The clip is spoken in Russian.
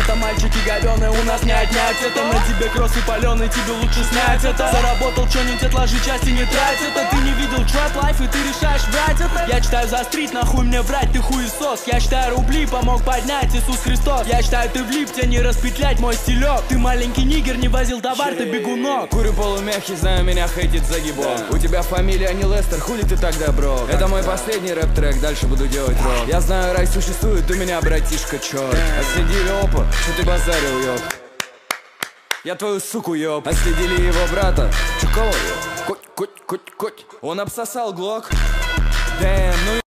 это, мальчики говёные, у нас не отнять это. На тебе кроссы палёный, тебе лучше снять это. Заработал что-нибудь, отложи части, не трать это. Ты не видел трап лайф и ты решаешь брать это. Я читаю за стрит, нахуй мне врать, ты хуесос. Я считаю рубли, помог поднять Иисус Христос. Я считаю, ты влип, тебе не распетлять мой стилек. Ты маленький нигер, не возил товар, ты бегунок. Курю полумягкий, знаю, меня хейтит за гибон. У тебя фамилия не Лестер, хули ты тогда, бро? Это мой последний рэп-трек, дальше буду делать рок. Я знаю, рай существует, у меня, братишка, чёрт. Отследили опа, что ты базарил, ёб. Я твою суку, ёб. Отследили его брата. Чё, кого, ёб? Коть. Он обсосал глок. Дэм, ну